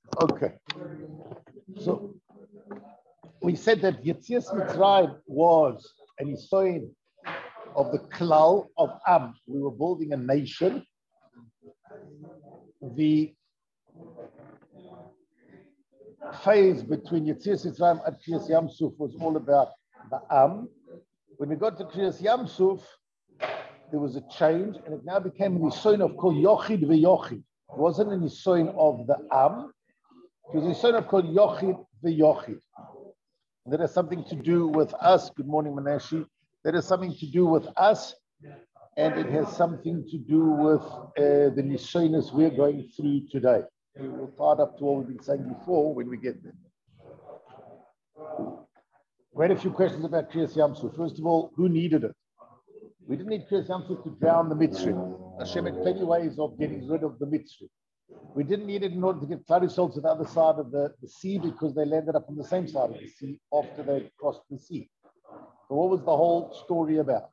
Okay. So we said that Yetzias Mitzrayim was an Isoin of the Klal of Am. We were building a nation. The phase between Yetzias Mitzrayim and Kriyas Yamsuf was all about the Am. When we got to Kriyas Yamsuf, there was a change, and it now became an Isoin of called Yochid v'Yochid. It wasn't an Isoin of the Am. It was an Isoin of called Yochid v'Yochid. That has something to do with us. Good morning, Manashi. That has something to do with us, and it has something to do with the Nisoinus we're going through today. We will start up to what we've been saying before when we get there. We had a few questions about Kriyas Yamsuf. First of all, who needed it? We didn't need Kriyas Yamsuf to drown the Mitzrayim. Hashem had plenty ways of getting rid of the Mitzrayim. We didn't need it in order to get Klal Yisrael to the other side of the sea because they landed up on the same side of the sea after they crossed the sea. So what was the whole story about?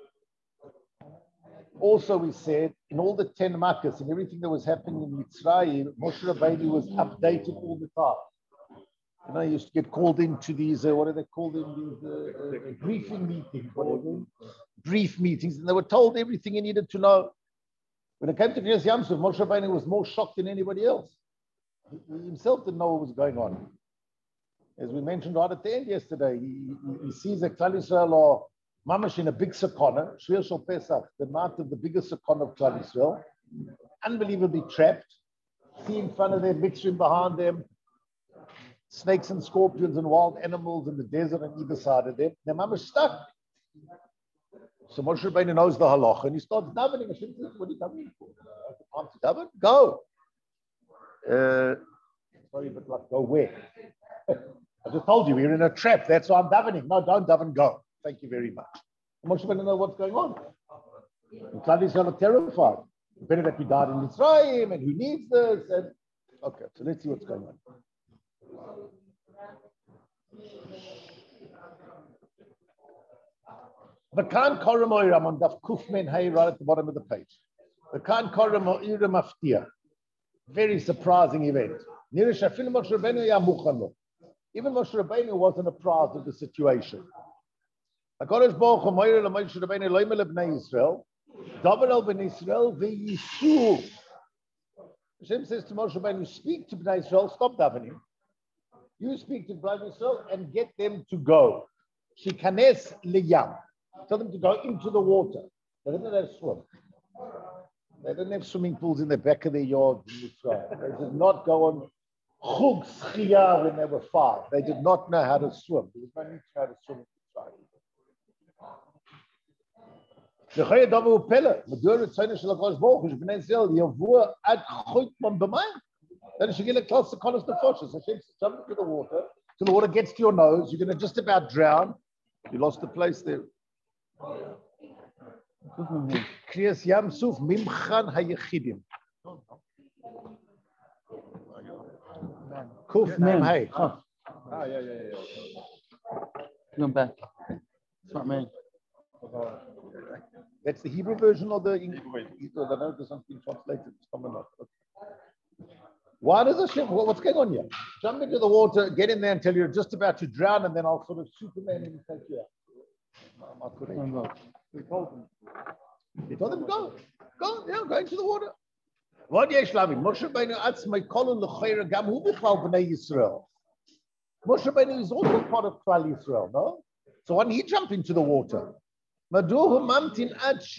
Also, we said in all the 10 Makkahs and everything that was happening in Mitzrayim, Moshe Rabbeinu was updated all the time. You know, he used to get called into these, what are they called these briefing meetings, brief meetings, and they were told everything he needed to know. When it came to Kriyas Yamsuf, Moshe Rabbeinu was more shocked than anybody else. He himself didn't know what was going on. As we mentioned right at the end yesterday, he sees that Klal Yisrael are mamash in a big sakana, Shir Shal Pesach, the night of the biggest sakana of Klal Yisrael, unbelievably trapped, see in front of them, Mitzrayim behind them, snakes and scorpions and wild animals in the desert on either side of them. They're mamash stuck. So Moshe Rabbeinu knows the halacha, and he starts davening. Hashem says, "What are you davening for? Time to daven? Go." Sorry, but like, go where? I just told you, we're in a trap. That's why I'm davening. No, don't daven, go. Thank you very much. Moshe Rabbeinu knows what's going on. And Klal Yisrael are terrified. Better that we died in Mitzrayim, and who needs this? And okay, so let's see what's going on. The Khan Korah Moiram on Daf Kufmen Hay right at the bottom of the page. The Khan Korah Moiram Maftia. Very surprising event. Even Moshe Rabbeinu wasn't apprised of the situation. HaKadosh Baruch Hu Moira LaMoshe Rabbeinu Loimel B'nai Yisrael Davar El B'nai Yisrael V'Yishu. Hashem says to Moshe Rabbeinu, speak to B'nai Yisrael, stop davening. You speak to B'nai Yisrael and get them to go. Shikanes Liyam. Tell them to go into the water. They didn't have swim. They didn't have swimming pools in the back of their yard. They did not go on chug schiyah when they were 5. They did not know how to swim. There was no need to know how to swim. Then she get a close to Connors the Foshes. So she jump into the water till the water gets to your nose. You're going to just about drown. You lost the place there. Kriyas Yamsuf Mimchan Hayechidim. Kuf Mem Hay. Yeah. Go back. It's not me. That's the Hebrew version or the English version? I know there's something translated. Why does Hashem? What's going on here? Jump into the water, get in there until you're just about to drown, and then I'll sort of Superman and take you out. He told them, go, go into the water. What yesh lavim? Moshe Rabbeinu atzmei kolon l'chayra gam hu bichlal b'nei Yisrael. Moshe Rabbeinu is also part of Klal Yisrael, no? So why didn't he jump into the water? Why did he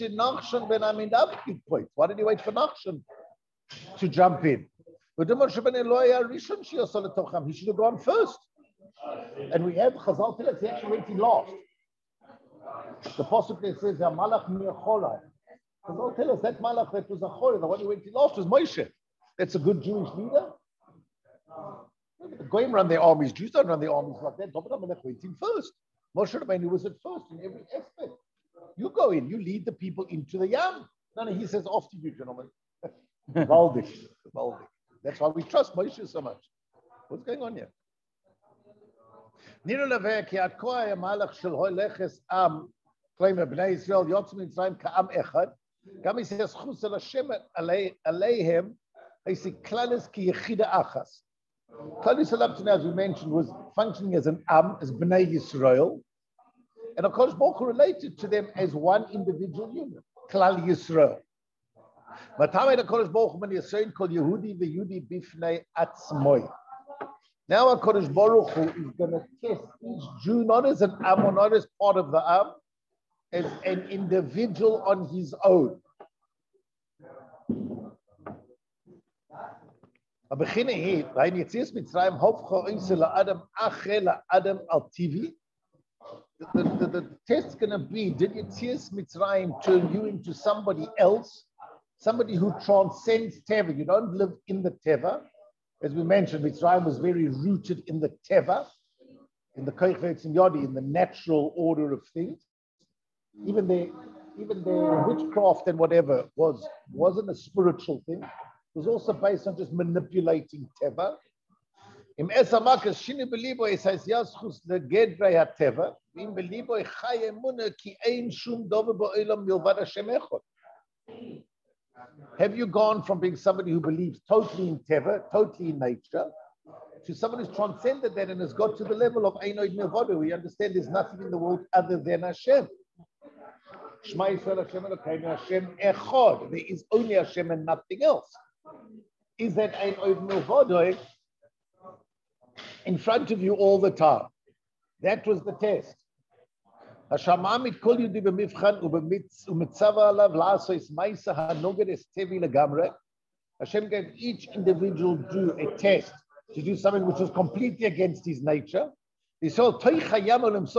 wait for Nachshon to jump in? He should have gone first. And we have Chazal tell us he actually went in last. The Pasuk that says, Malach Mi'acholai. Chazal tell us that Malach that was a Chorah, the one who went in last was Moshe. That's a good Jewish leader. The Goyim run their armies, Jews don't run their armies like that. David HaMelech went in first. Moshe Rabbeinu was at first in every aspect. You go in, you lead the people into the Yam. No, he says, after you, gentlemen. Valdik. That's why we trust Moshe so much. What's going on here? Klal Yisrael up to now, as we mentioned, was functioning as an as Bnei Yisrael, and of course, Baruch Hu related to them as one individual unit, Klal Yisrael. Matamei HaKadosh Baruch Hu ben Yisrael kol Yehudi veYehudi bifnei atzmoi. Now HaKadosh Baruch Hu is going to test each Jew not as an or not as part of the as an individual on his own. The test's going to be, did Yetzias Mitzrayim turn you into somebody else, somebody who transcends Teva? You don't live in the Teva. As we mentioned, Mitzrayim was very rooted in the Teva, in the Koich V'Etzim Yodi, in the natural order of things. Even their witchcraft and whatever wasn't a spiritual thing. It was also based on just manipulating Teva. Im Esamakas Shini Belibo Esais Yaschus the Gedrei HaTeva. Im Belibo Echai Emunah Ki Ein Shum Dover Ba'olam Milvad Hashem Echad. Have you gone from being somebody who believes totally in Teva, totally in nature, to someone who's transcended that and has got to the level of Ein Od Milvado? We understand there's nothing in the world other than Hashem. Shema Yisrael Hashem Elokeinu Hashem Echad. There is only Hashem and nothing else. Is that Ein Od Milvado in front of you all the time? That was the test. Hashem gave each individual Jew a test to do something which was completely against his nature. He said, commit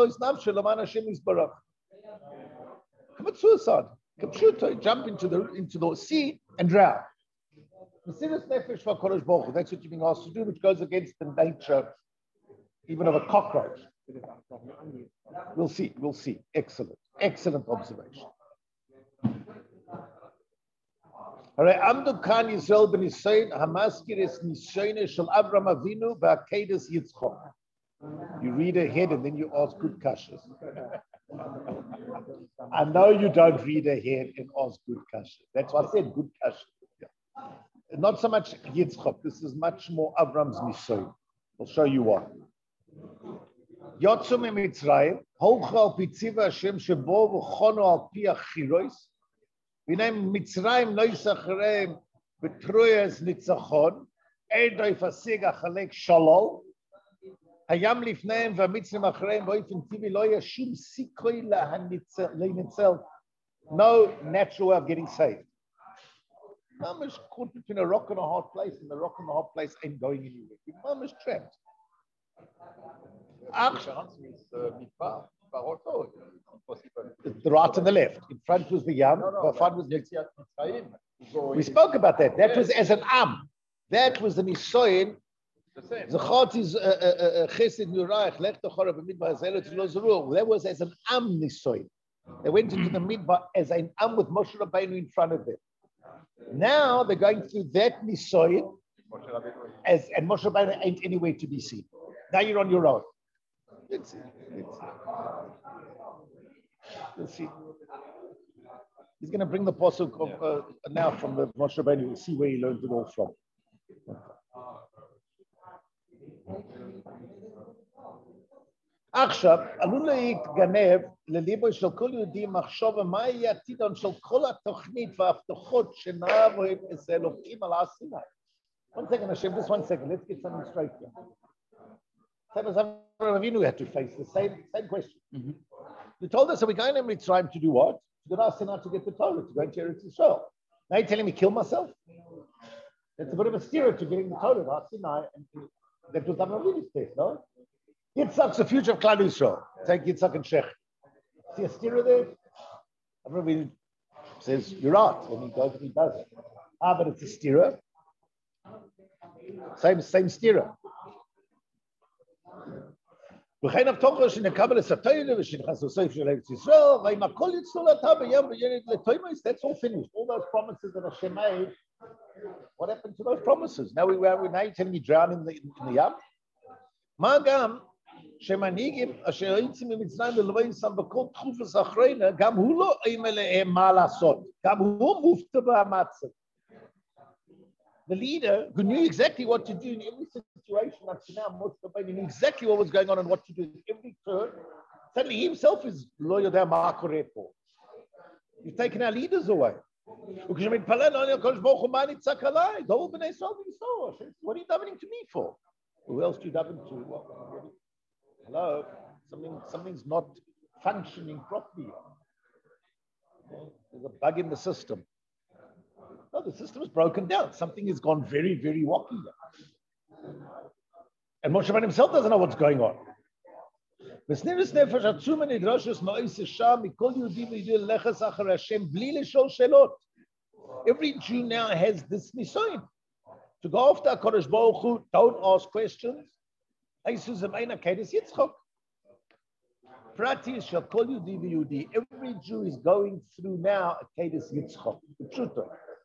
suicide, jump into the sea and drown. That's what you're being asked to do, which goes against the nature even of a cockroach. We'll see. Excellent observation. All right, Amdu Khan Yisrael ben Yisrael Hamaskir es Nishoyne Shel Avram Avinu Ba'akedes Yitzchok. You read ahead and then you ask good kashas. I know you don't read ahead and ask good kashas. That's why I said good kashas. Yeah. Not so much Yitzchok. This is much more Avram's Nishoyne. I'll show you why. Yotzu mitzrayim, holchu al pi tziva Hashem shebo v'chono al pi achirois, v'neim Mitzrayim lo yisachareim b'troyas nitzachon, edoi fasig achalek shalol, hayam lifneim v'amitzrim achareim v'oifin tivi lo yashum sikoi le'nitzel. No natural way of getting saved. Mom is caught between a rock and a hard place, and the rock and the hard place ain't going anywhere. Your mom is trapped. The right and the left. In front was the Yam. We spoke about that. That was as an Am. That was the Nisoyin. That was as an Am Nisoyin. They went into the Midbar as an Am with Moshe Rabbeinu in front of them. Now they're going through that Nisoyin, and Moshe Rabbeinu ain't anywhere to be seen. Now you're on your own. Let's see. He's going to bring the pasuk of now from the Moshe Rabbeinu. We'll see where he learned it all from. עכשיו, עלול להתגנב לליבו של כל יהודי מחשבה מהי העתידון של כל התוכנית וההבטחות שנעבו את אלוקים על הר סיני. One second, Hashem, just 1 second. Let's get something straight here. Same as Avinu had to face the same question. Mm-hmm. You told us that we're going to Mitzrayim to do what? To go to Sinai to get the Torah, to go into Eretz Yisrael. Now you're telling me kill myself? That's a bit of a steer to getting the Torah to Sinai, and that was Avinu's test, no? Yitzhak's the future of Klal Yisrael. Take Yitzhak and Shech. See a steer there? Avinu says, you're right, and he goes and he does it. But it's a steerer. Same steerer. וכן הבטוחו שנקבל את התורה ושנכנס לסוף של ארץ ישראל, ואם הכל יצאו לתא בים וילד לתוימוס, that's all finished. All those promises that Hashem made, what happened to those promises? Now we're telling me drown in the yam? מה גם שמנהיגים אשר יוצאים ממצרים ולבוא ישראל בכל תקופת אחרונה, גם הוא לא אימה להם מה לעשות. גם הוא מופתע והמצב. the leader who knew exactly what to do in every situation up to now, Moshe Rabbeinu knew exactly what was going on and what to do in every turn. Suddenly he himself is loyal to Ma'akorepo. You've taken our leaders away. What are you davening to me for? Who else do you daven to? Hello? Something's not functioning properly. There's a bug in the system. No, the system is broken down. Something has gone very, very wacky. And Moshe Rabbeinu himself doesn't know what's going on. Every Jew now has this nisoyin. To go after HaKadosh Baruch Hu, don't ask questions. Every Jew is going through now a Kedes Yitzchok. The truth.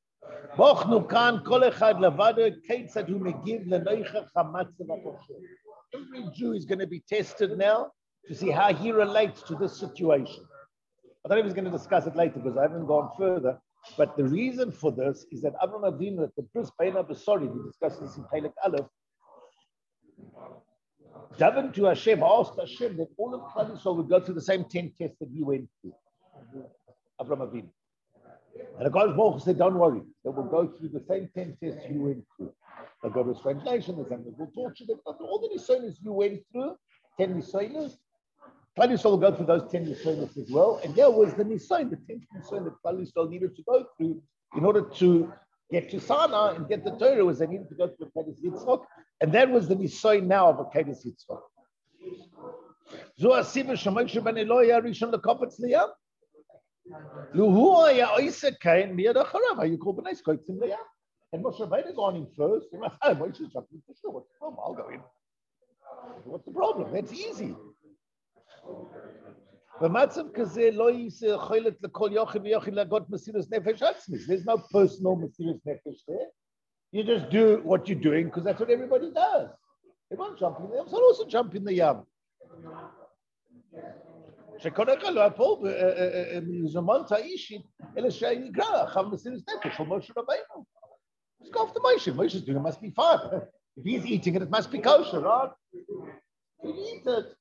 Every Jew is going to be tested now to see how he relates to this situation. I don't know if he's going to discuss it later because I haven't gone further. But the reason for this is that Avraham Avinu at the Bris Beina Besori, we discussed this in Pelek Aleph, davened to Hashem, asked Hashem that all of Klal Yisrael would go through the same 10 tests that he went through. Avraham Avinu. And the God Baruch said, don't worry, they will go through the same 10 tests you went through. They'll go to a strange nation, the same will torture them. All the Nisonis you went through, 10 Nisonis, Klal Yisrael will go through those 10 Nisonis as well. And there was the Nisoin, the 10th Nisoin that Klal Yisrael needed to go through in order to get to Sana and get the Torah, was they needed to go through a Kedes Yitzchok. And that was the Nisoin now of a Kedes Yitzchok. And Moshe Rabbeinu gone in first. He must say, Moshe is jumping for sure. What's the problem? I'll go in. What's the problem? That's easy. There's no personal Mesiras Nefesh there. You just do what you're doing because that's what everybody does. Everyone's jumping in the Yam, so I'll also jump in the Yam. Just go after Moshe. Moshe's doing it, must be fun. If he's eating it, it must be kosher, right? You eat it.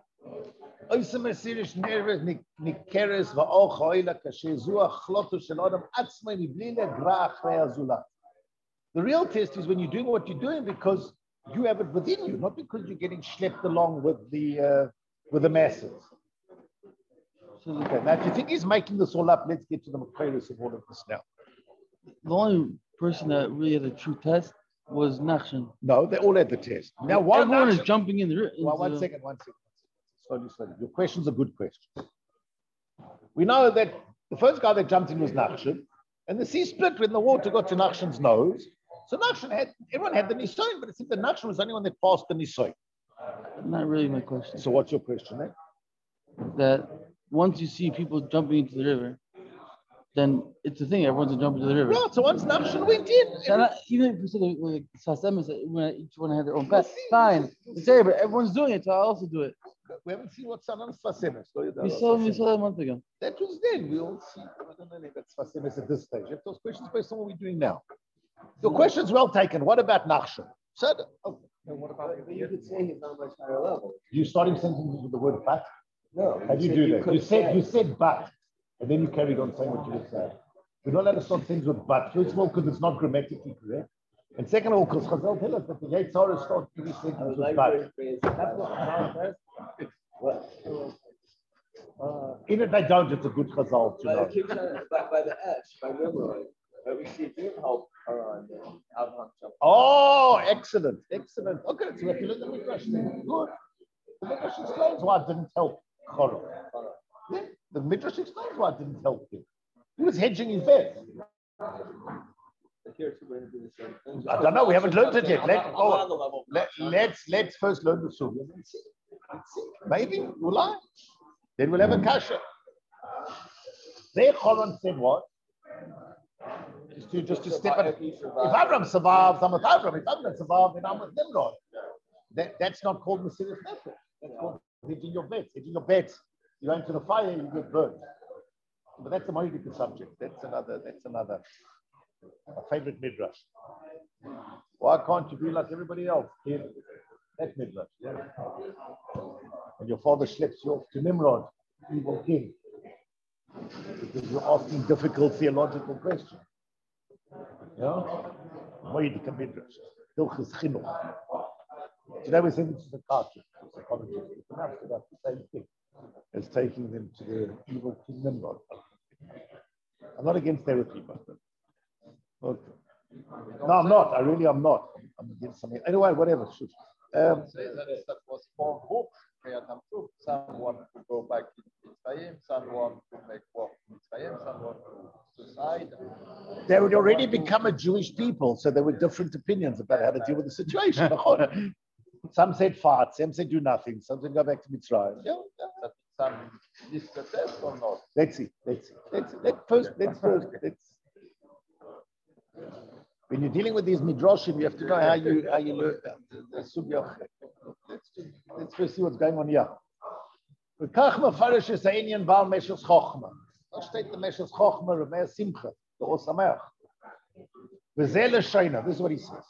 The real test is when you're doing what you're doing because you have it within you, not because you're getting schlepped along with the masses. Okay, now if you think he's making this all up, let's get to the Makairis of all of this now. The only person that really had a true test was Nachshon. No, they all had the test. Now, everyone is jumping in the. One second. Slowly. Your question's a good question. We know that the first guy that jumped in was Nachshon, and the sea split when the water got to Nachshon's nose. So everyone had the Nisoin, but it seemed that Nachshon was the only one that passed the Nisoin. Not really my question. So what's your question then? That once you see people jumping into the river, then it's a thing. Everyone's jumping into the river. Right. So once Nachshon went in, even if you said like Sasemis, when each one had their own path, fine. It's there, but everyone's doing it, so I'll also do it. We haven't seen what's on Sasemis. We saw that a month ago. That was then. We all see. I don't know if that's Sasemis at this stage. If those questions based on what we're doing now. Your question's well taken. What about Nachshon? So, what about you could say he's not much higher level. You starting sentences with the word but? No. How do you do that? You said but, and then you carried on saying what you were saying. We're not allowed to start things with but. First of all, because it's not grammatically correct. And second of all, because Chazal tell us that the Yetzirah starts every sentence with but. Even if they don't, it's a good Chazal to know. By the edge, by Nimrod. But we see did help Haran and Abraham jump. Oh, excellent. Okay, so we have to look at the Midrash then. Good. The Midrash explains why it didn't help Haran. Yeah, the Midrash explains why it didn't help him. He was hedging his bet. I don't know. We haven't learned it yet. Let's first learn the Surah. Let's see. Maybe we'll lie. Then we'll have a kasha. There, Haran said what? Just to step in. If Abraham survives, I'm with Abraham. If Abraham survives, then I'm with Nimrod. That's not called Mesiras Nefesh. That's called hedging your bets. Hedging your bets. You go into the fire, you get burnt. But that's a Moedic subject. That's another. A favorite midrash. Why can't you be like everybody else? That midrash, yeah. And your father schleps you off to Nimrod, evil king, because you're asking difficult theological questions. Yeah? Moedika midrash, Hilchos Chinuch. Today we think this is a cartoon. It's about the same thing as taking them to the evil king Nimrod. I'm not against therapy, but okay. No, I'm not. I really am not. I'm against something. Anyway, whatever. Say that was for hope. Someone to go back to Mitzrayim, someone to make war in Mitzrayim, someone to suicide. They would already become a Jewish people, so there were different opinions about how to deal with the situation. Some said fight, some said do nothing, some said go back to Mitzrayim. Yeah. Some dissuccess or not? Let's see. When you're dealing with these midrashim, you have to know how you learn. Let's first see what's going on here. V'kach mefarish es ha'inyan ba'al meshes chochma. Da steht the meshes chochma, Rameir Simcha, the Or Sameach. V'zeh l'sheina. This is what he says.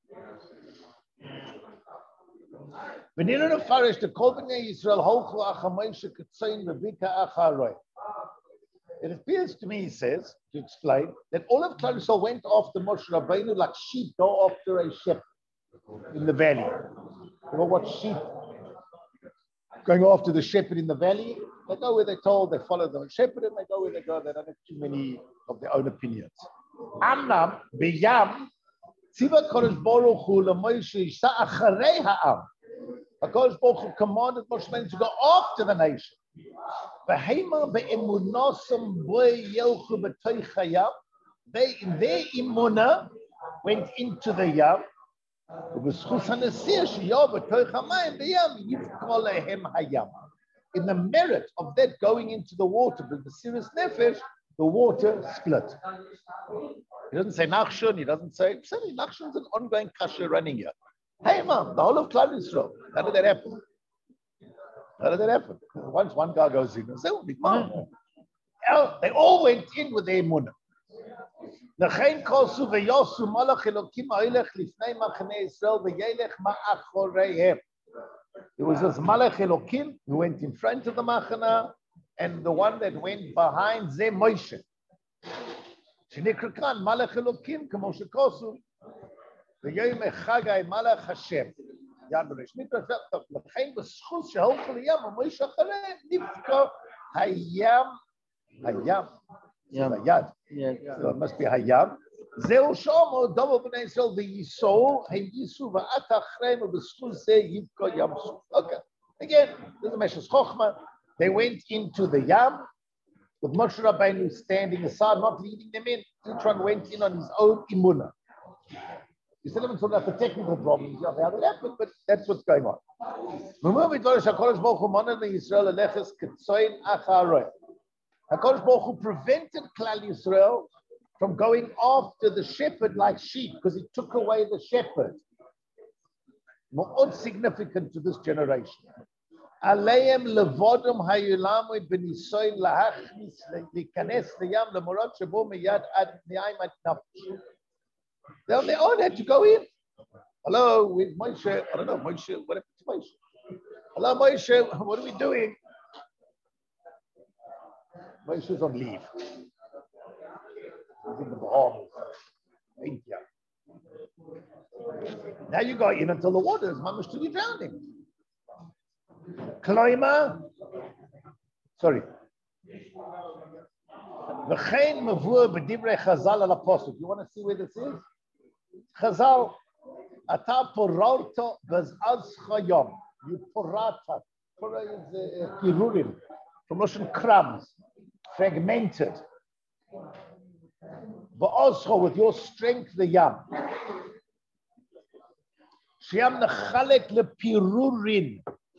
V'ninu nefarish the kol b'nei Yisrael holchu acha Moshe ketzayin v'bika acha aroi. It appears to me, he says, to explain, that all of Klal Yisrael went after Moshe Rabbeinu like sheep go after a shepherd in the valley. You know what sheep going after the shepherd in the valley? They go where they're told, they follow the shepherd, and they go where they go. They don't have too many of their own opinions. Amnam b'yam tziva Kodesh Baruch Hu leMoshe yisha acharei ha'am. HaKadosh Baruch Hu commanded Moshe Rabbeinu to go after the nation. They, in their imuna, went into the yam. In the merit of that going into the water, with the serious nefesh, the water split. He doesn't say Nachshon, he doesn't say, Nachshon is an ongoing kasha running here. Hey man, the whole of Klal Yisrael, how did that happen? Once one guy goes in and says, they all went in with their emunah. There was this Malach Elokim who went in front of the Machana, and the one that went behind Zeh Moshe. Shenikrakan Malach Elokim k'mo shekosu v'yom echagai Malach Hashem. Yad B'reish Mikra l'chein b'schus sheholchu liyam u'Moshe acharei nifka hayam. Hayad. So it must be Hayam. Zeu shomo double b'nei Yisrael v'yisol hayisu v'at achreim u'b'schus zeh yivka yamsu. Okay. Again, this is Meshes Chochma. They went into the Yam with Moshe Rabbeinu standing aside, not leading them in. Each one went in on his own imunah. You still haven't talked about the technical problems of how that happened, but that's what's going on. HaKadosh Baruch Hu prevented Klal Yisrael from going after the shepherd like sheep because he took away the shepherd. More significant to this generation. Aleim levodom hayulamu b'nisoyin lahachnis likanes liyam lemorot shebo miyad ad ni'ayim ad nafsh. They on their own had to go in. Hello, with Moshe. I don't know, Moshe. What happened to Moshe? Hello, Moshe. What are we doing? Moshe's on leave. He's in the Bahamas. India. Now you go in until the water is mamish to be drowning. Climber. Sorry. V'chein mavur b'divrei Chazal al apostle. You want to see where this is? Chazal. Ata porarta v'zaz chayom. You porata. Pora is pirurim. From Russian crumbs. Fragmented. V'ozcho, with your strength, the yam. Shiam nechalek lepirurin.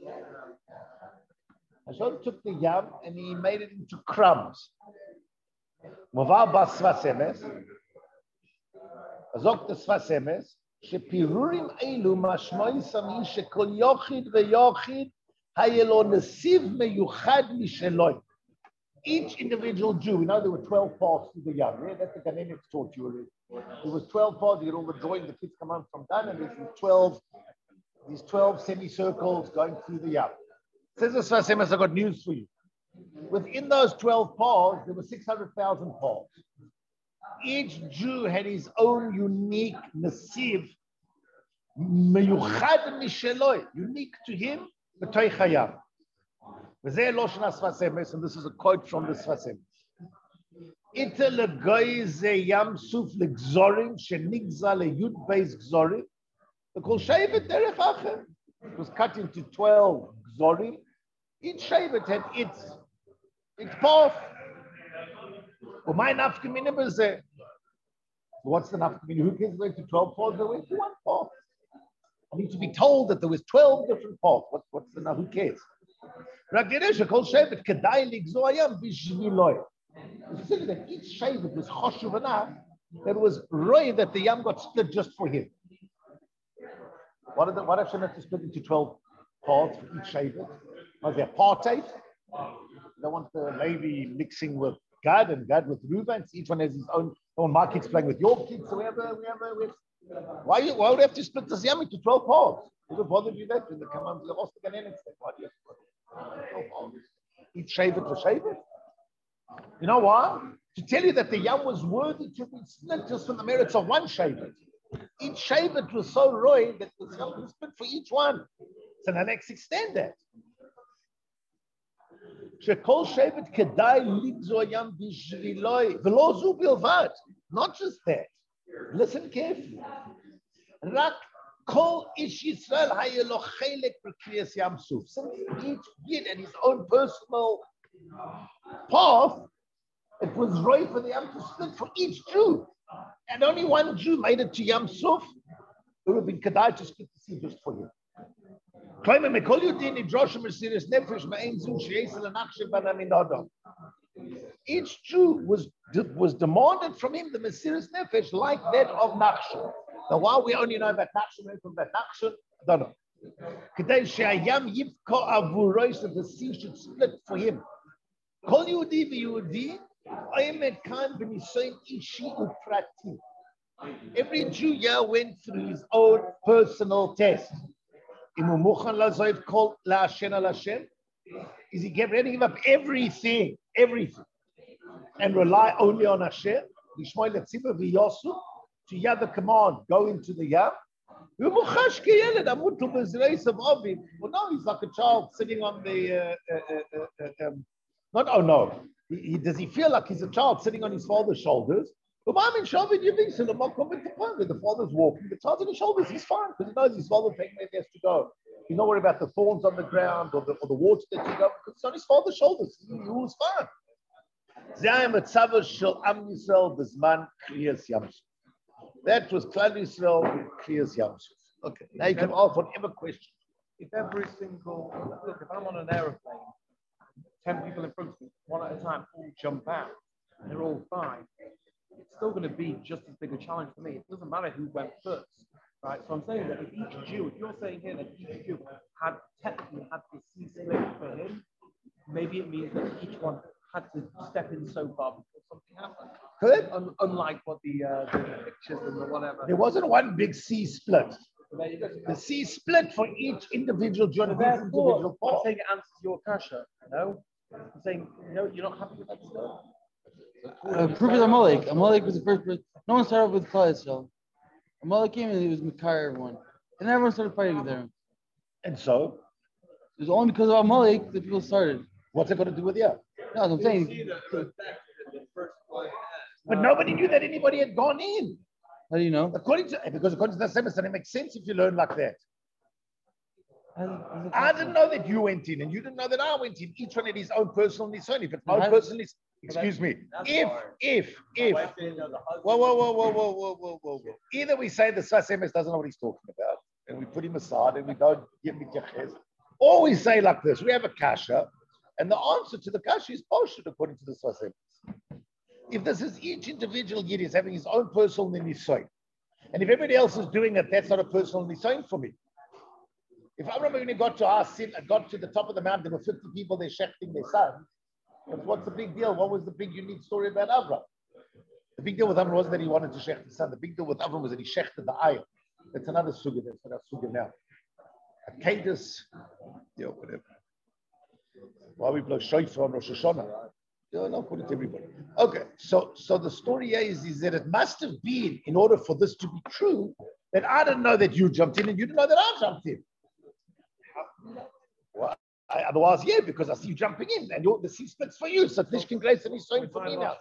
Hashem took the yam and he made it into crumbs. Moval bas svasemes. Azok the svasemes. Shepirurim elu mashmoy sami shekol yochid veyochid hayelo nesiv meyuchad misheloi. Each individual Jew, we know there were 12 paths to the Yam. Yeah, that's the Ganenets taught you already. There was 12 paths. You get all the drawing. The kids come home from Dan, and there's these 12 semicircles going through the Yam. Says the Sfas Emes, I've got news for you. Within those 12 paths, there were 600,000 paths. Each Jew had his own unique nasiv, meyuchad misheloi, unique to him, b'toich hayam. V'zeh loshon ha-Sfas Emes, and this is a quote from the Sfas Emes. Ite legoy ze yam suf legzorim shenigza leyud beis gzorim. The kol shevet derech acher. It was cut into 12 gzorim. Each shevet had its path. Umay nafkamina b'zeh. What's the nafkamina? Who cares going to 12 paths? They went to one path. I need to be told that there was 12 different paths. What's the who cares? That each shevet was choshuv enough that it was roy that the yam got split just for him. What Hashem had to split into 12 paths for each shevet? Was there apartheid? They want the Levi mixing with Gad and Gad with Reuven. Each one has his own. My kids playing with your kids. So why would you have to split this yam into 12 paths? Who would bother you that when they come on to the Rosh Hashanah? Why do you have to split 12 paths? Each shevet for shevet. You know why? To tell you that the yam was worthy to be split just from the merits of one shevet. Each shevet was so roy that the yam was split for each one. So now let's extend that. Shekol shevet kedai ligzo yam bishviloi v'lo zu bilvad. Not just that. Listen carefully. Rak kol ish Yisrael hayelo chelek b'kriyas yam suf. Since each yid had his own personal path, it was right for the Yam to split for each Jew. And only one Jew made it to Yam Suf. It would have been Kedai to split the sea just for him. Each Jew was demanded from him the Mesiris Nefesh like that of Nachshon. Now, why we only know that Nachshon went from that Nachshon, I don't know. Kedai she'ayam yivko avuroi, so the sea should split for him. Kol Yehudi v'Yehudi, every Jew here went through his own personal test. Is he ready to give up everything, and rely only on Hashem? To hear the command, go into the Yam. Well, no, he's like a child sitting on the does he feel like he's a child sitting on his father's shoulders? The father's walking, the child's on his shoulders, he's fine because he knows his father's taking where he has to go. He's not worried about the thorns on the ground or the water that you go because it's on his father's shoulders. He was fine. That was Klal Yisrael with Kriyas Yam Suf. Okay, now you can ask whatever question. If every single, look, if I'm on an aeroplane, 10 people in front of me, one at a time, all jump out, and they're all fine, it's still going to be just as big a challenge for me. It doesn't matter who went first, right? So I'm saying that if each Jew, if you're saying here that each Jew had technically had the sea split for him, maybe it means that each one had to step in so far before something happened. Good. Unlike what the pictures and the whatever. There wasn't one big sea split. The sea split for each individual Jew. I'm saying it answers your kasha, you know? I'm saying, no, you're not happy with that stuff? Proof is Amalek. Amalek was the first person. No one started with Klal Yisrael. Amalek came and he was Makar everyone. And everyone started fighting there. And so? It was only because of Amalek that people started. What's it got to do with you? No, I'm saying. But nobody knew that anybody had gone in. How do you know? Because according to the semester, it makes sense if you learn like that. I didn't know that you went in, and you didn't know that I went in. Each one had his own personal nisayon. If it's my own personal nisayon, excuse me. If. Whoa. Either we say the Sfas Emes doesn't know what he's talking about, and we put him aside, and we don't give him a or we say like this: we have a kasha, and the answer to the kasha is poshut according to the Sfas Emes. If this is each individual yid is having his own personal nisayon, and if everybody else is doing it, that's not a personal nisayon for me. If I remember when he got to our sin, got to the top of the mountain, there were 50 people there shechting their sons. What's the big deal? What was the big unique story about Avram? The big deal with Avram wasn't that he wanted to shech the son. The big deal with Avram was that he shechted the ayah. That's another sugya. That's another sugya now. Akadus, whatever. Why we blow shofar on Rosh Hashanah? No, put it to everybody. Okay, so the story is that it must have been, in order for this to be true, that I didn't know that you jumped in and you didn't know that I jumped in. Well, otherwise, yeah, because I see you jumping in and the sea splits for you. So Nishkin Grace and he's saying for me now.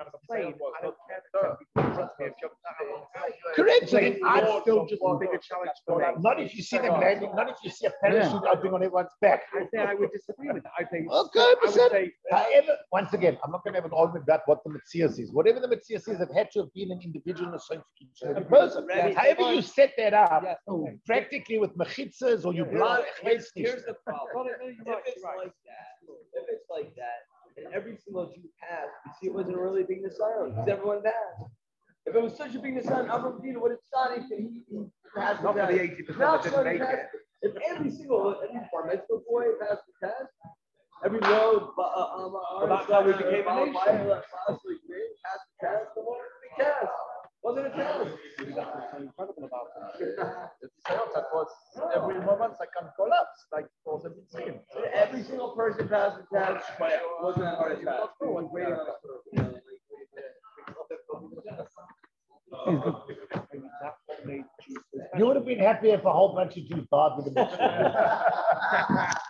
Correct. So then I'd still just a bigger challenge for me. Not if you see them landing, not if you see a parachute opening on everyone's back. I think I would disagree with that. I think okay, however, once again, I'm not going to have an argument about what the Metzias is. Whatever the Metzias is, it had to have been an individual assigned for each person. However you set that up, practically with mechitzas or you blind. Here's the problem. If it's like that, and every single Jew passed, you see, it wasn't a really big Nisayon because everyone passed. If it was such a big Nisayon, Avraham Avinu would have started. He passed. Not for the 80% that didn't make it. If every bar mitzvah boy passed the test, every road, that's how we became a nation. Passed the test, the more we cast. Wasn't a test. Incredible about it. It sounds that was every moment I can collapse, like for the Mitzrayim. Every single person passed the test, but it wasn't part of the test. You would have been happy if a whole bunch of Jews died with the